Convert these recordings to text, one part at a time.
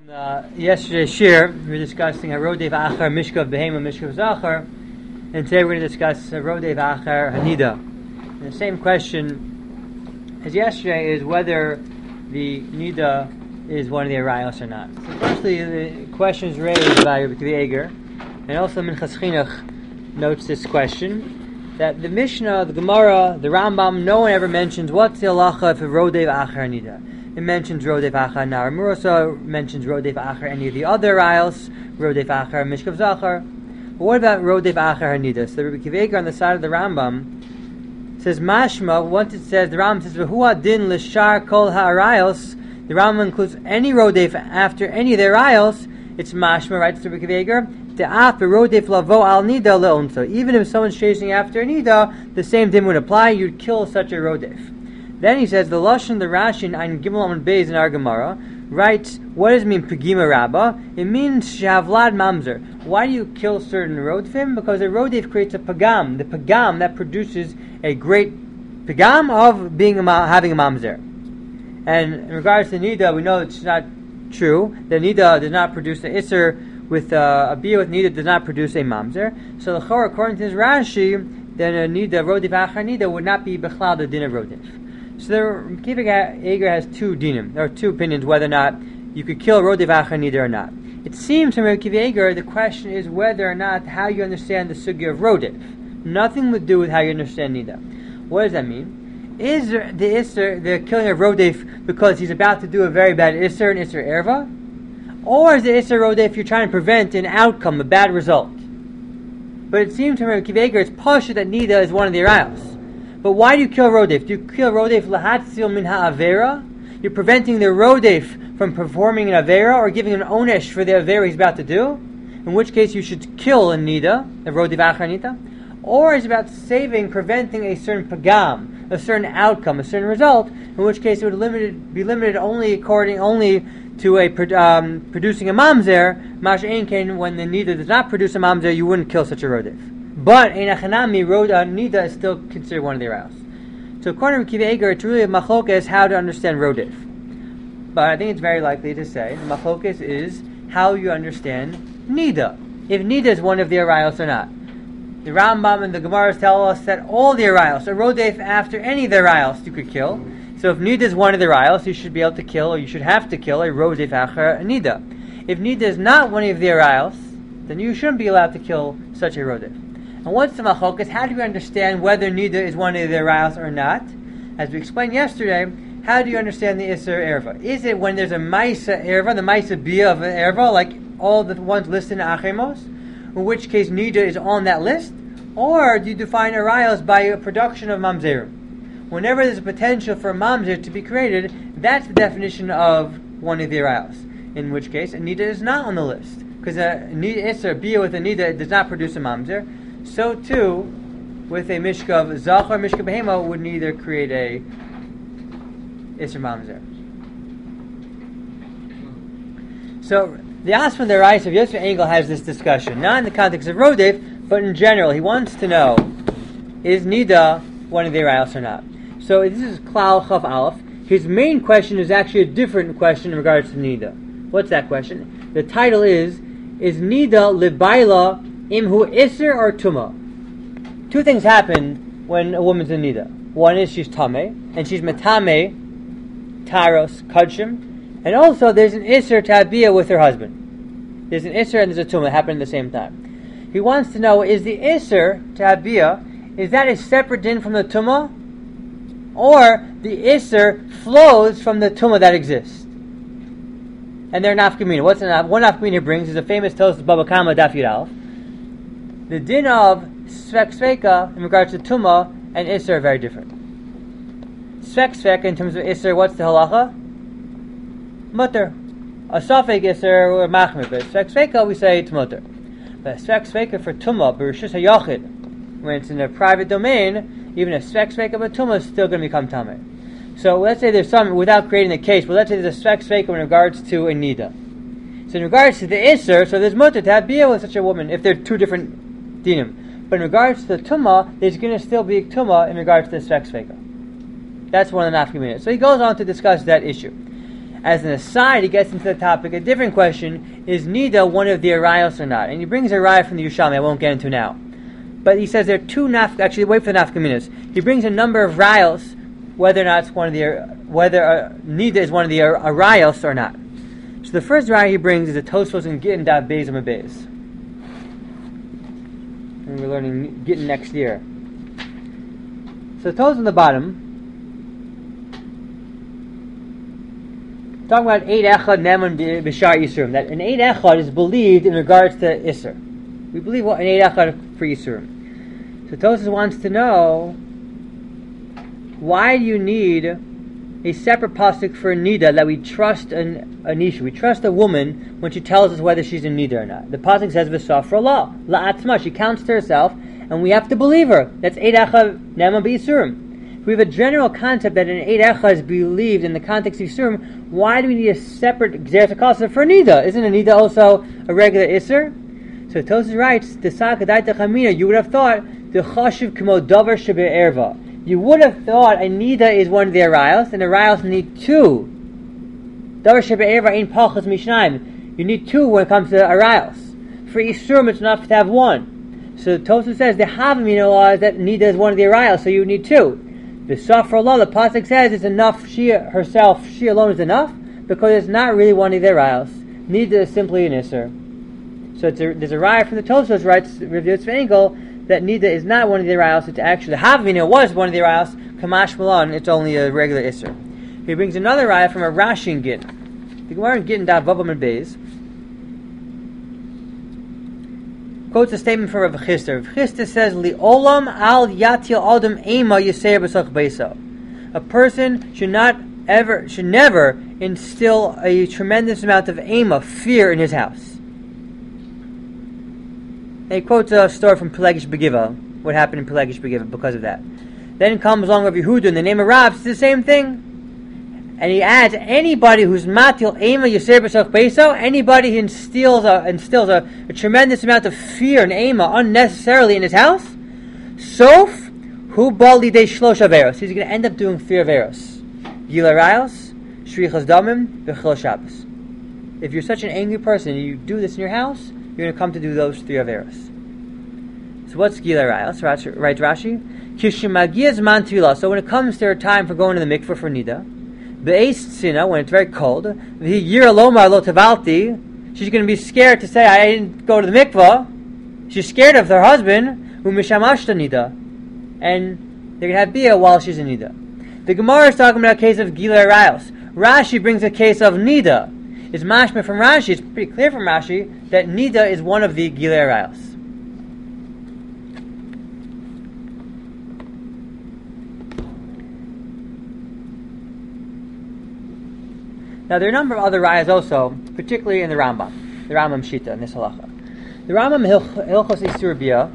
Yesterday's shir, we were discussing Harodei V'achar, Mishkav Behema, Mishkav Zachar, and today we're going to discuss Harodei V'achar, Hanida. And the same question as yesterday is whether the Nida is one of the Arayos or not. So firstly, the question is raised by Rabbi Akiva Eiger, and also Minchas Chinuch notes this question, that the Mishnah, the Gemara, the Rambam, no one ever mentions what's the halacha of Harodei V'achar Hanida. It mentions Rodei V'achar Nar Murosa, mentions Rodei V'achar any of the other Riles, Rodei V'achar Mishkav Zachar. But what about Rodei V'achar Hanida? So the Rabbi Akiva Eiger on the side of the Rambam says Mashma, once it says, the Rambam says, V'hu adin l'shar kol ha'arayos, the Rambam includes any Rodei after any of their Riles, it's Mashma, right? So Rabbi Akiva Eiger, De'af Rodei Flavo al Nida le'onso. Even if someone's chasing after a Nida, the same thing would apply, you'd kill such a Rodei. Then he says, the Lashon, the Rashi, in Gimel Amud Beis in our Gemara, writes, what does it mean, Pegima Rabba? It means Shavlad Mamzer. Why do you kill certain Rodfim? Because a Rodef creates a Pagam. The Pagam that produces a great Pagam of having a Mamzer. And in regards to Nida, we know it's not true. The Nida does not produce the Isser with a Bia with Nida does not produce a Mamzer. So the Chor, according to this Rashi, then a Nida, Rodef Achar Nida, would not be Bechlal the din of Rodef. So the Akiva Eiger has two dinim. There are two opinions whether or not you could kill Rodei V'achar Nida or not. It seems from Akiva Eiger the question is whether or not how you understand the sugya of Rodei. Nothing to do with how you understand Nida. What does that mean? Is the Isser, the killing of Rodei, because he's about to do a very bad Isser, an Isser Erva? Or is the Isser Rodei if you're trying to prevent an outcome, a bad result? But it seems from Akiva Eiger it's Pasha that Nida is one of the Arayos. But why do you kill Rodef? Do you kill Rodef lahatzil min ha'avera? You're preventing the Rodef from performing an avera or giving an onesh for the avera he's about to do? In which case you should kill a nida, a Rodef achar nida. Or is about saving, preventing a certain pagam, a certain outcome, a certain result, in which case it would be limited only to a producing a mamzer. Mash ein kain, when the nida does not produce a mamzer, you wouldn't kill such a Rodef. But in Achanami, Nida is still considered one of the Arayos. So according to Akiva Eiger, it's really a machlokes how to understand Rodef. But I think it's very likely to say the machlokes is how you understand Nida. If Nida is one of the Arayos or not. The Rambam and the Gemaras tell us that all the Arayos, a Rodef after any of the Arayos you could kill. So if Nida is one of the Arayos, you should be able to kill, or you should have to kill a Rodef achar Nida. If Nida is not one of the Arayos, then you shouldn't be allowed to kill such a Rodef. And what's the machlokes? How do you understand whether Nida is one of the Arayos or not? As we explained yesterday, how do you understand the Isser Erva? Is it when there's a Maisa Erva, the Maisa Bia of an Erva, like all the ones listed in Achemos, in which case Nida is on that list? Or do you define Arayos by a production of Mamzerim? Whenever there's a potential for a Mamzer to be created, that's the definition of one of the Arayos. In which case, a Nida is not on the list. Because a Isser Bia with a Nida does not produce a Mamzer. So too, with a Mishkav Zachar, Mishkav Behema would neither create a Isser Mamzer. So the Asman Derais of Yosef Engel has this discussion, not in the context of Rodef, but in general. He wants to know, is Nida one of the Arayos or not? So this is Klal Chav Aleph. His main question is actually a different question in regards to Nida. What's that question? The title is Nida Libaila Imhu Isser or Tuma? Two things happen when a woman's in Nida. One is she's Tameh, and she's Metame, Taros, Kudshim, and also there's an Isser Tabiyah with her husband. There's an Isser and there's a Tuma that happen at the same time. He wants to know, is the Isser Tabiyah, is that a separate din from the Tuma? Or the Isser flows from the Tuma that exists? And they're nafkamina. One nafkamina he brings is a famous Tosfos Baba Kama Daf Yud Aleph. The din of Svek Sveka in regards to Tumah and Isser are very different. Svek Sveka in terms of Isser, what's the halacha? Mutter. A Safek Isser or Machmir. But Svek Sveka we say it's mutter. But Svek Sveka for Tumah, Bereshus HaYachid, when it's in a private domain, even a Svek Sveka but Tumah is still going to become Tameh. So let's say there's some, without creating the case, but let's say there's a Svek Sveka in regards to a Nida. So in regards to the Isser, so there's mutter to have Bia with such a woman if they're two different dinim. But in regards to the Tumah, there's going to still be a Tumah in regards to the Svek Sveka. That's one of the nafkamina. So he goes on to discuss that issue. As an aside, he gets into the topic, a different question, is Nida one of the Arayos or not? And he brings a Arayah from the Yerushalmi, I won't get into now. But he says there are two actually wait for the nafkaminas. He brings a number of Rayos, whether or not it's one of the, Nida is one of the Arayos or not. So the first Rayah he brings is a Tosfos and Gittin Daf Beis Amud Beis. And we're learning Gittin next year. So the Tosfos on the bottom, talking about Eid Echad Neman B'Shar Yisurim, that an Eid Echad is believed in regards to Isser. We believe what an Eid Echad for Yisurim. So Tosfos wants to know, why do you need a separate pasuk for a Nida that we trust an Isha? We trust a woman when she tells us whether she's a Nida or not. The pasuk says V'safra Allah, La'atzma, she counts to herself, and we have to believe her. That's Eid Echad Neman B'Yisurim. We have a general concept that an Eid Echad is believed in the context of Yisurim. Why do we need a separate Gzeras HaKasa for a Nida? Isn't a Nida also a regular Isser? So Tosfos writes, you would have thought the Chashiv K'mo Davar Shebe'erva. You would have thought a Nida is one of the Arayos, and Arayos need two. Davar Shebe'erva ain't Pachas Mishnayim. You need two when it comes to Arayos. For Yisurim, it's enough to have one. So Tosfos says the Havamina law is that Nida is one of the Arayos, so you need two. The Safra Allah, the pasuk says it's enough. She herself, she alone is enough because it's not really one of their ayos. Neither is simply an isser. So there's a raya from the Tosfos writes Rav Yitzchak Engel that Nida is not one of their ayos. It's actually the Havamina was one of their ayos. Kamash Malon, it's only a regular isser. He brings another raya from a Rashi in Gittin. The Gemara in Gittin Daf Vav Amud Beis quotes a statement from Rav Chisda. Rav Chisda says, "Li'olam al yatil adam ema yiseir b'sach beiso." A person should never instill a tremendous amount of ema, fear, in his house. And he quotes a story from Pelegish Begiva, what happened in Pelegish Begiva because of that. Then comes along Rav Yehuda in the name of Rav, it's the same thing. And he adds, anybody who's matil ema yisir b'sach beiso, anybody who instills a tremendous amount of fear and ema unnecessarily in his house, sof hu bal lidei shlosh averos. He's going to end up doing fear averos. Gila rayos, shrichas damim, v'chil Shabbos. If you're such an angry person and you do this in your house, you're going to come to do those three averos. So what's gila rayos? Writes Rashi, kishimagiyaz man tefillah. So when it comes to her time for going to the mikveh for nida, Be'ez tzina, when it's very cold, she's going to be scared to say, I didn't go to the mikvah. She's scared of her husband, who mishamashta nida, and they're going to have bia while she's in nida. The Gemara is talking about a case of gila rayos. Rashi brings a case of nida. It's mashma from Rashi. It's pretty clear from Rashi that nida is one of the gila rayos. Now there are a number of other rayas also, particularly in the Rambam Shita in this halacha. The Rambam Hilchos Isur Bia,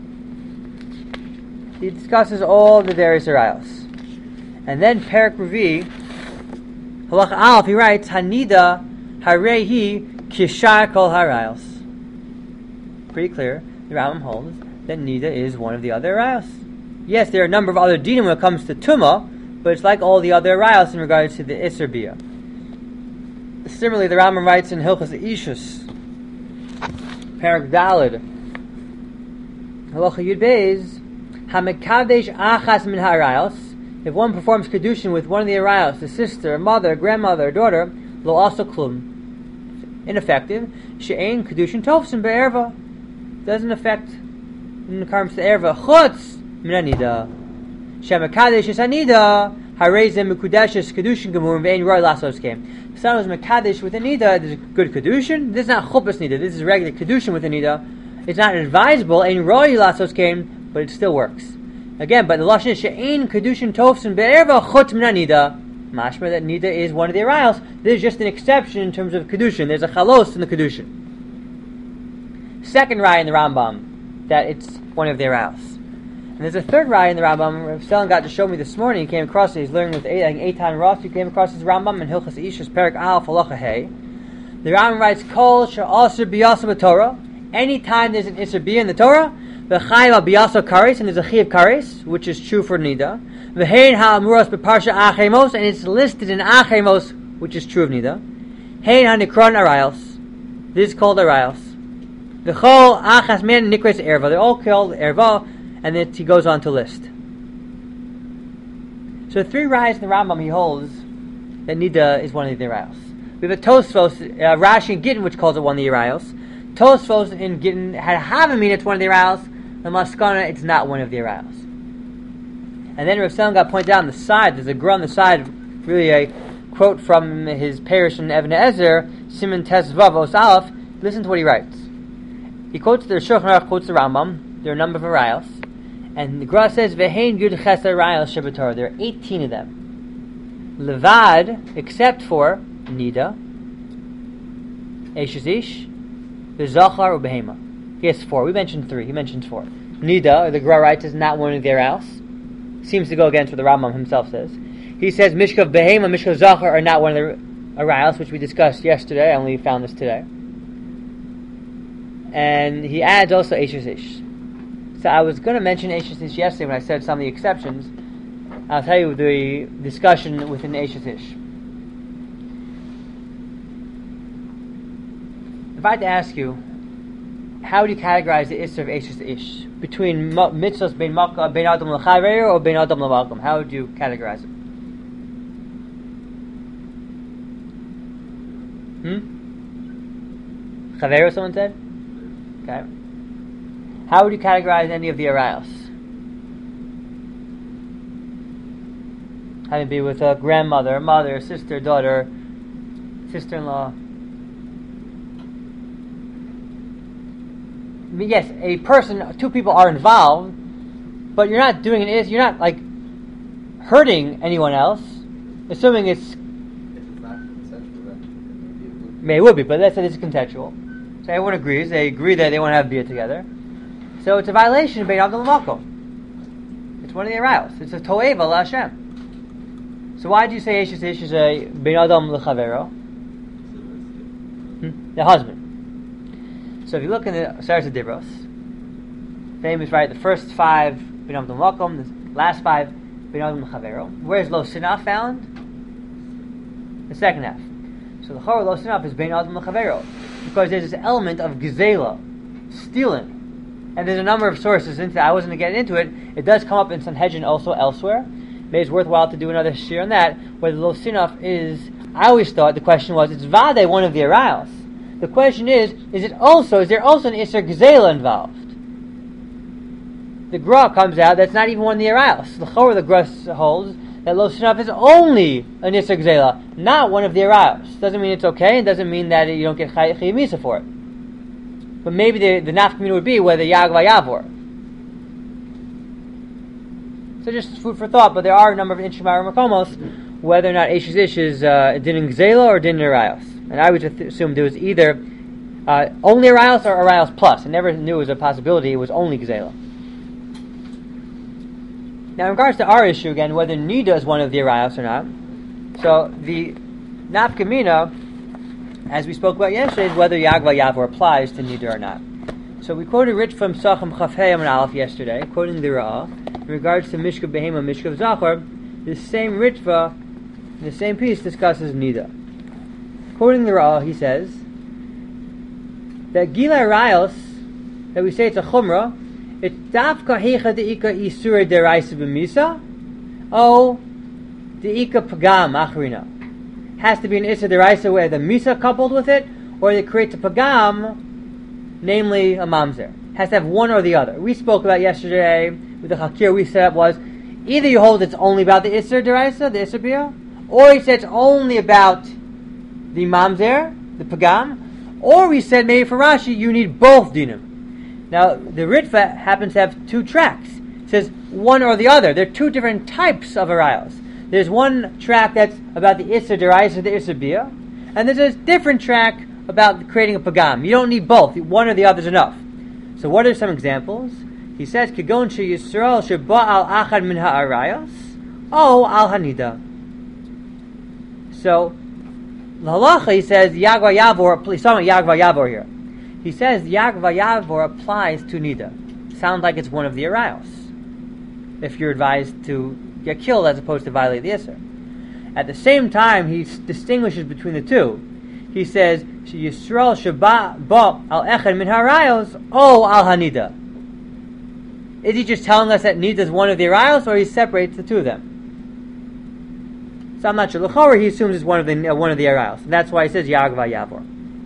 he discusses all the various rayos, and then Perak Revi, halacha Aleph, he writes Hanida Harehi Kishar Kol Harayos. Pretty clear. The Rambam holds that Nida is one of the other rayos. Yes, there are a number of other dinim when it comes to Tumah, but it's like all the other rayos in regards to the Isur Bia. Similarly, the Rambam writes in Hilchos Ishus, Parak Dalid, Halacha Yud Beis, Hamekadesh Achas Min Harayos. If one performs kedushin with one of the Arayos, a sister, a mother, a grandmother, a daughter, lo also klum, ineffective. She'ein kedushin tofsim be'erva, doesn't affect in terms to erva. Chutz min anida, Hamekadesh is anida. Harezim mekudeshes kedushin gemurim ve'ein roy lasos came. If someone was mekadesh with a nida, there's a good kedushin. This is not chuppas nida. This is regular kedushin with a nida. It's not advisable. Ein roy lasos came, but it still works. Again, but the lashon is she'ein kedushin tofsim be'erva chutz min nida. Mashma that nida is one of the arayos. This is just an exception in terms of kedushin. There's a chalos in the kedushin. Second raya in the Rambam that it's one of the arayos. And there's a third raya in the Rambam. Rav Selen got to show me this morning. He came across it. He's learning with Eitan Ross. He came across his Rambam in Hilchos Ishus Perak Aleph Halacha Hey. The Rambam writes, Kol she'asur biyasa b'Torah. Anytime there's an Isur Bia in the Torah, v'chayiv al biyasa kares, and there's a chiv kares, which is true for Nida. V'hein ha'amuros b'parsha Achemos, and it's listed in Achemos which is true of Nida. Hein hanikron arayos. This is called arayos. V'chol achas men nikres erva. They're all called erva, and then he goes on to list. So 3 rayos in the Rambam he holds that Nida is one of the arayos. We have a Tosfos, Rashi and Gittin, which calls it one of the arayos. Tosfos in Gittin had Havamina, it's one of the arayos. The Maskana, it's not one of the arayos. And then Rav Salom got pointed out on the side, there's a gra on the side, really a quote from his parish in Even Ezer, Siman Tes Vav Os Aleph. Listen to what he writes. He quotes the Shulchan Aruch, quotes the Rambam. There are a number of arayos. And the gra says, Vehein Yud Ches arayos shebetorah. There are 18 of them. Levad, except for Nida, Eshes Ish, the Zachar, Ubehema. He has 4. We mentioned 3. He mentions 4. Nida, the Gra writes, is not one of their else. Seems to go against what the Rambam himself says. He says Mishkav Behema, Mishkav Zachar are not one of the arayos, which we discussed yesterday. I only found this today. And he adds also Eshes Ish. So I was going to mention Eshes Ish yesterday when I said some of the exceptions. I'll tell you the discussion within Eshes Ish. If I had to ask you, how do you categorize the Isser of Eshes Ish? Between mitzvahs bein Adam l'chaver or bein Adam l'malkum? How would you categorize it? Chaver, someone said? Okay. How would you categorize any of the arayos? Having to be with a grandmother, mother, sister, daughter, sister-in-law. I mean, yes, a person, 2 people are involved, but you're not doing it. You're not like hurting anyone else, assuming it's. If it's not consensual, then maybe it would be. But let's say it's consensual. So everyone agrees. They agree that they want to have beer together. So it's a violation of Bein Adam L'Makom. It's one of the arayos. It's a to'eva la'Hashem. So why do you say Eshes Ish is a Bein Adam L'Chavero? The husband. So if you look in the Seres Dibros, famous, right? The first 5 Bein Adam L'Makom, the last 5 Bein Adam L'Chavero. Where's Lo Sinaf found? The second half. So the Chorah Lo Sinaf is Bein Adam L'Chavero, because there's this element of Gezela, stealing. And there's a number of sources into that. I wasn't going to get into it. It does come up in Sanhedrin also elsewhere. Maybe it's worthwhile to do another shir on that, whether Lo Sinaf is, I always thought the question was, it's Vade one of the arayos. The question is there also an Isser Gezela involved? The Gra comes out, that's not even one of the arayos. The Chorah, the Gra holds that Lo Sinaf is only an Isser Gezela, not one of the arayos. Doesn't mean it's okay, and doesn't mean that you don't get Chayei Misa for it. But maybe the nafkamina would be whether Yagva Yavor. So just food for thought, but there are a number of Inshimar Makomos, whether or not Eshes Ish is Din in Gzela or Din in Arayos. And I would assume there was either only Arayos or Arayos plus. I never knew it was a possibility, it was only Gzela. Now in regards to our issue again, whether Nida is one of the Arayos or not, so the nafkamina, as we spoke about yesterday, is whether Yagva Yavor applies to Nida or not. So we quoted Rich from Sachem Chafhei and Aleph yesterday, quoting the Ra'ah, in regards to Mishkav Behema, Mishkav Zachar. The same Ritva, in the same piece, discusses Nida. Quoting the Ra'ah, he says that Gila Rayos, that we say it's a Chumrah, it's Dafka Heicha De'ika Isura Deraisa B'Misa, O De'ika Pagam Achrina. Has to be an Issa Deraisa where the Misa coupled with it, or it creates a Pagam, namely a Mamzer. Has to have one or the other. We spoke about yesterday, with the Hakir we set up was, either you hold it's only about the Issa Deraisa, the Issa Bia, or he said it's only about the Mamzer, the Pagam, or we said maybe for Rashi you need both Dinim. Now the Ritva happens to have 2 tracks. It says one or the other. There are 2 different types of Arayos. There's one track that's about the Issa Deraisa, the Issa Bia, and there's a different track about creating a Pagam. You don't need both. One or the other is enough. So what are some examples? He says, Kigon she Yisrael sheba al achad min ha'arayos, o al hanida. So, l'halacha, he says, Yagva Yavor, he's talking about Yagva Yavor here. He says, Yagva Yavor applies to Nida. Sounds like it's one of the arayos, if you're advised to get killed as opposed to violate the Isser. At the same time, he distinguishes between the two. He says, Yisrael sheba ba al echad min harayos o al hanida. Is he just telling us that nida is one of the arayos, or he separates the two of them? So I'm not sure. L'chorah, he assumes it's one of the arayos, and that's why he says Yagva Yavor.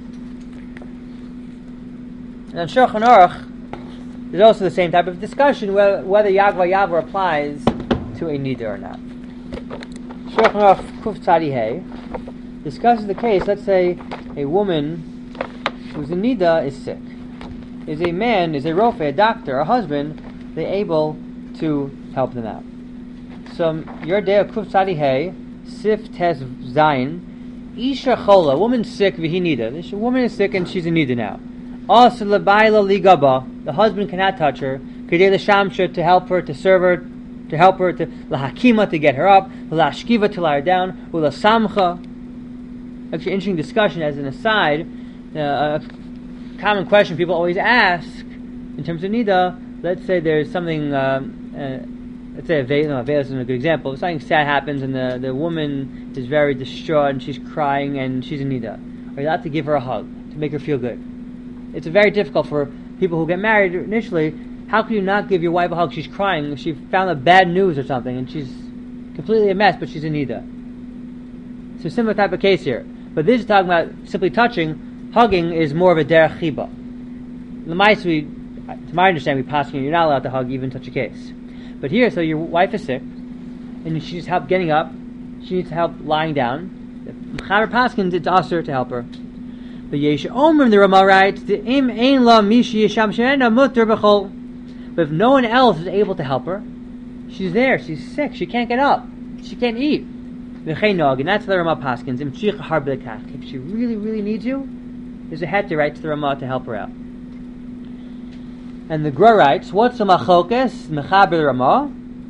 And on Shulchan Aruch, there's also the same type of discussion whether Yagva Yavor applies to a nida or not. Shulchan Aruch Kuf Tzadi Hey discusses the case. Let's say a woman who's a nida is sick. Is a man, is a rofe, a doctor, a husband, they able to help them out? So your day of Kuf Tzadi Hey, Sif Tes Zayin, Isha Chola, woman's sick, vihi nida. This woman is sick and she's a nida now. Also Labaila Ligaba, the husband cannot touch her. Kedei L'Shamsha, to help her, to serve her, to help her, to Lahakima, to get her up, Lashkiva, to lie her down, Ula Samcha. Actually, interesting discussion as an aside. A common question people always ask in terms of nida. Let's say there's something. Let's say a veil isn't a good example. If something sad happens and the woman is very distraught and she's crying and she's in nida. Are you allowed to give her a hug to make her feel good? It's very difficult for people who get married initially. How can you not give your wife a hug? She's crying. She found a bad news or something and she's completely a mess, but she's in nida. It's a similar type of case here. But this is talking about simply touching. Hugging is more of a derech chiba. To my understanding, we pass you're not allowed to hug even such a case. But here, so your wife is sick, and she needs help getting up. She needs help lying down. Mechaber Paskins, it's usher to help her. But Yesha Omer, the Rama writes, "Im ein la mishi yesham she'ena muter b'chol." But if no one else is able to help her, she's there. She's sick. She can't get up. She can't eat. And that's the Rama Paskins. If she really, really needs you, there's a heter right to the Rama to help her out. And the Gra writes, what's the machokes, mechaber Rama?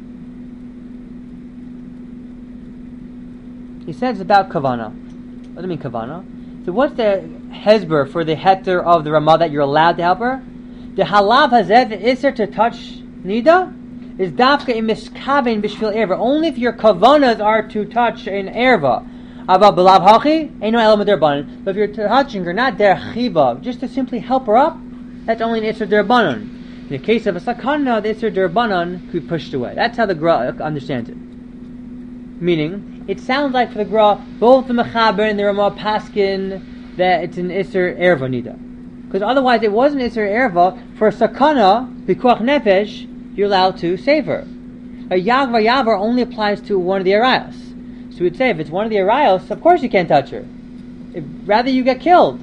He says about kavana. What do you mean kavana? So what's the hezber for the heter of the Rama that you're allowed to help her? The halav hazeh, the iser to touch nida, is dafka in miskaven b'shvil erva. Only if your kavanas are to touch in erva. Ava b'lav hachi, ain't no element derbanan. But if you're touching her, not der chiba, just to simply help her up, that's only an Isser Derbanan. In the case of a Sakana, the Isser Derbanan could be pushed away. That's how the Gra understands it. Meaning, it sounds like for the Gra, both the Mechaber and the Ramah Paskin, that it's an Isser Erva Nida. Because otherwise it wasn't Isser Erva. For a Sakana, Bikuach Nefesh, you're allowed to save her. A Yagva Yavar only applies to one of the Arayos. So we'd say, if it's one of the Arayos, of course you can't touch her. Rather you get killed.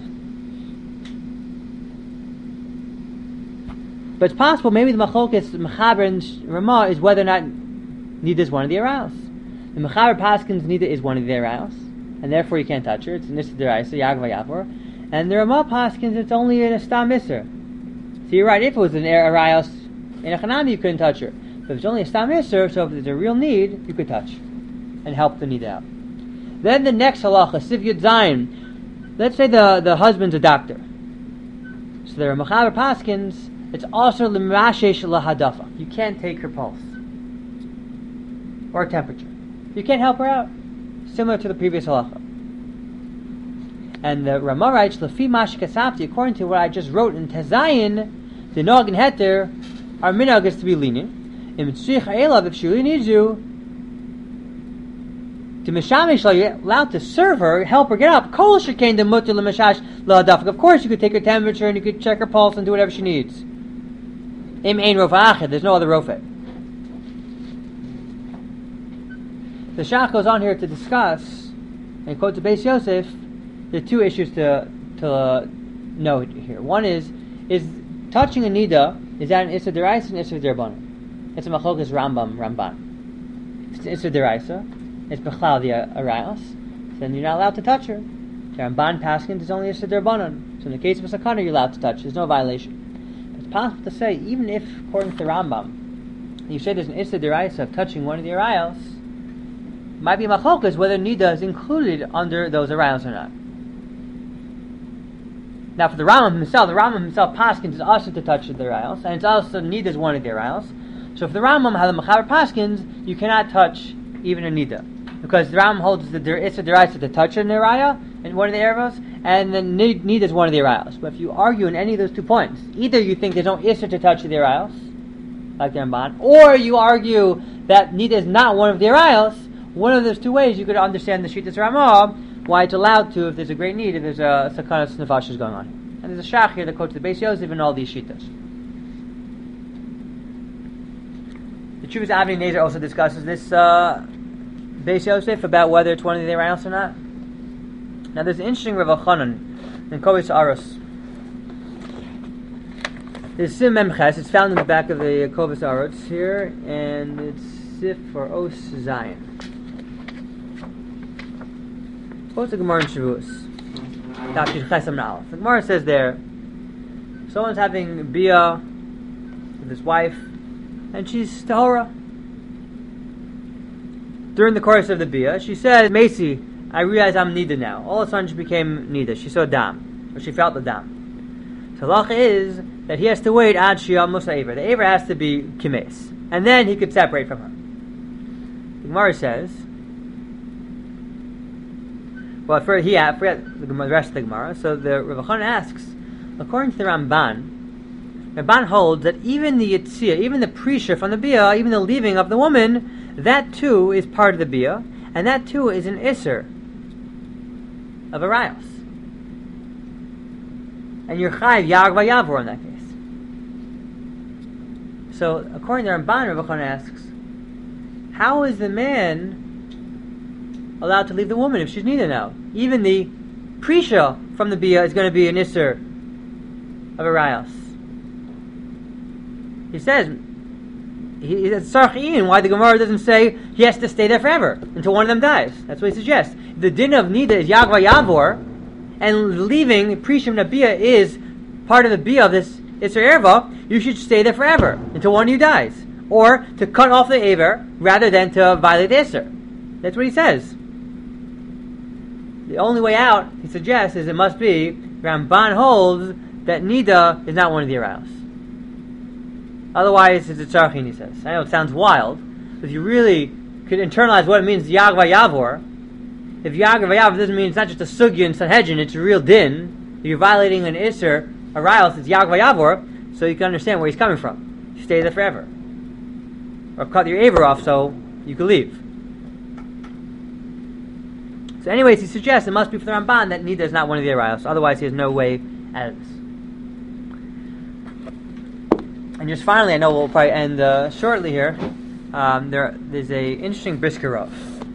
But it's possible maybe the Machlokes, Mechaber and Ramah is whether or not Nida is one of the Arayos. The Mechaber Paskins Nida is one of the Arayos, and therefore you can't touch her. It's an Isser Deraisa, Yagva Yavor. And the Ramah Paskins, it's only an Stam Isser. So you're right, if it was an Arayos in a Chanami, you couldn't touch her. But if it's only a Stam Isser, so if there's a real need, you could touch and help the Nida out. Then the next halacha, Sif Yud Zayin. Let's say the husband's a doctor. So the Mechaber Paskins, it's also l'mashesh lahadafa. You can't take her pulse or temperature. You can't help her out. Similar to the previous halacha. And the Rama writes, Lafi mashkasapti, according to what I just wrote in Tezayin, the nog and heter, our minhag is to be lenient. In Mitzrich Elav, if she really needs you, to Mishamish, you're allowed to serve her, help her get up. Kol shekain de mutter l'mashash lahadafa. Of course, you could take her temperature and you could check her pulse and do whatever she needs. Im ein rofa achad, there's no other rofa. The Shach goes on here to discuss, and quotes the Beis Yosef, the two issues to note here. One is touching a nida, is that an Isser Deraisa and Isser Derbanan? It's a Machlokes Ramban. It's an Isser Deraisa, it's Bechlal the Arayos, so then you're not allowed to touch her. The Ramban Paskins is only Isser Derbanan. So in the case of a Sakana, you're allowed to touch, there's no violation. It's possible to say, even if, according to the Rambam, you say there's an Isser Deraisa of touching one of the Arayos, might be Machlokes whether Nida is included under those Arayos or not. Now for the Rambam himself Paskins is also to touch the Arayos, and it's also Nida is one of the Arayos. So for the Rambam, how the Mechaber Paskins, you cannot touch even a Nida. because the Ram holds that there is a deraisa to touch an Iraya in one of the Erevos, and then need is one of the Irayos. But if you argue in any of those 2 points, either you think there's no Isser to touch the Irayos, like the Ramban, or you argue that need is not one of the Irayos. One of those 2 ways you could understand the Shittas Ramah, why it's allowed to if there's a great need, if there's a Sakanas Nefashis going on. And there's a Shach here that quotes the Beis Yosef and all these Shittas. The Chuvas Avnei Nezer also discusses this Beis Yosef about whether it's one of the Irayos or not. Now there's an interesting Rav Elchanan in Kovetz Aros. There's Sim Memches, it's found in the back of the Kovetz Aros here, and it's Sif for Os Zion. What's the Gemara in Shavuos? The Gemara says there, someone's having Bia with his wife, and she's Tahora. During the course of the Bia, she said, Macy, I realize I'm Nida now. All of a sudden she became Nida. She saw Dam, or she felt the Dam. So the halacha is that he has to wait ad Shia Musa Aver. The Aver has to be Kimes. And then he could separate from her. The Gemara says, well, I forget the rest of the Gemara. So the Rav Elchanan asks, according to the Ramban holds that even the Yitzia, even the Prisha from the Bia, even the leaving of the woman, that too is part of the Bia, and that too is an Isser of Arayos. And you're Chayiv Yag Vayavor in that case. So, according to Ramban, Rav Elchanan asks, how is the man allowed to leave the woman if she's needed now? Even the Prisha from the Bia is going to be an Isser of Arayos. He says, it's Sarch'in, why the Gemara doesn't say he has to stay there forever until one of them dies. That's what he suggests. The din of Nida is Yag Vayavor, and leaving Prishim Nabiyah is part of the Bia of this Isser Erva. You should stay there forever until one of you dies, or to cut off the Aver rather than to violate the Isser. That's what he says. The only way out, he suggests, is it must be Ramban holds that Nida is not one of the Arayos. Otherwise, it's a tzarchin, he says. I know it sounds wild, but if you really could internalize what it means, Yag Vayavor, if Yag Vayavor doesn't mean it's not just a sugya in Sanhedrin, it's a real din, you're violating an Isser, a Rayos, it's Yag Vayavor, so you can understand where he's coming from. You stay there forever. Or cut your Aver off so you can leave. So anyways, he suggests it must be for the Ramban that Nida is not one of the Arayos, otherwise he has no way out of this. And just finally, I know we'll probably end shortly here. There's a interesting Brisker Rav.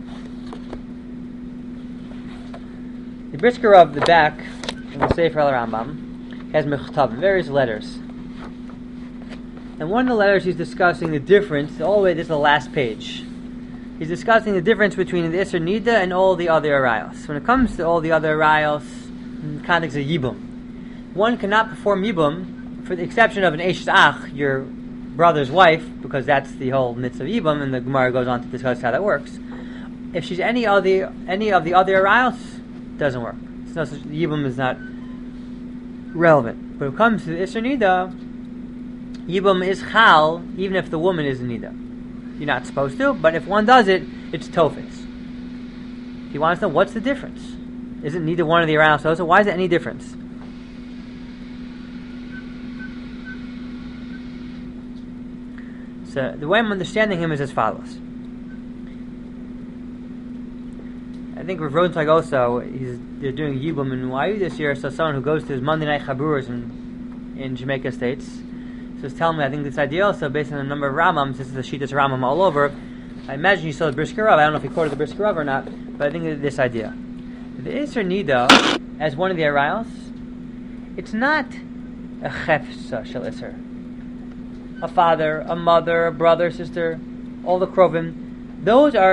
The Brisker Rav, the back in the Sefer El Rambam, has Mechtav, various letters. And one of the letters he's discussing the difference, all the way, this is the last page. He's discussing the difference between the Isser Nida and all the other Arayos. When it comes to all the other Arayos, in the context of Yibum, one cannot perform Yibum for the exception of an Eshes Ach, your brother's wife, because that's the whole mitzvah of Yibum, and the Gemara goes on to discuss how that works. If she's any of the other Arayos, it doesn't work. Yibum is not relevant. But when it comes to the Isser Nida, Yibum is Chal, even if the woman is Nida. You're not supposed to, but if one does it, it's Tofes. He wants to know what's the difference. Isn't Nida one of the Arayos also? Why is there any difference? So the way I'm understanding him is as follows. I think Rav Rosenzweig also, they're doing Yibum in YU this year, so someone who goes to his Monday night Chaburas in Jamaica States, so he's telling me, I think this idea also, based on the number of Ramams, this is the Shittas Ramam all over, I imagine you saw the Brisker Rav, I don't know if he quoted the Brisker Rav or not, but I think this idea. The Isser Nida, as one of the Arayos, it's not a Chefsa Shel Isser. A father, a mother, a brother, sister, all the krovim, they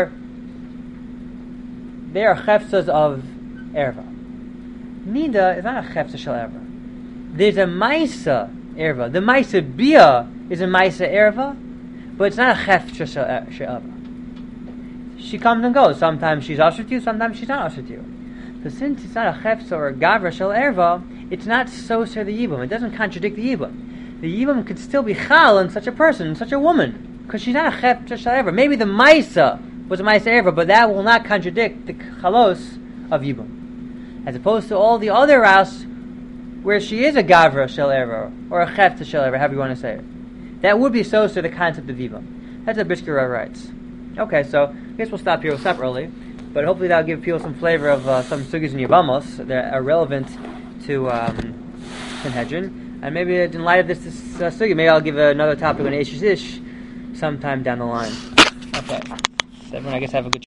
are chefzas of erva. Nida is not a chefza shel erva. There's a maisa erva. The maisa bia is a maisa erva, but it's not a chefza shel erva. She comes and goes. Sometimes she's usher to you, sometimes she's not usher to you. So since it's not a chefza or a gavra shel erva, it's not so the yibum. It doesn't contradict the yibum. The Yibum could still be Chal in such a person, in such a woman, because she's not a Chef Shalaver. Maybe the Maisa was a Ma'aser Erva, but that will not contradict the Chalos of Yibum. As opposed to all the other Raus, where she is a Gavra Shel Erva, or a Chefta Shel Erva, however you want to say it. That would be so to the concept of Yibum. That's what Brisker Rav writes. Okay, so I guess we'll stop here. We'll stop early. But hopefully that'll give people some flavor of some sugis in Yibamos that are relevant to Sanhedrin. And maybe in light of this sugi, maybe I'll give another topic on Eish Ish sometime down the line. Okay. So everyone, I guess, have a good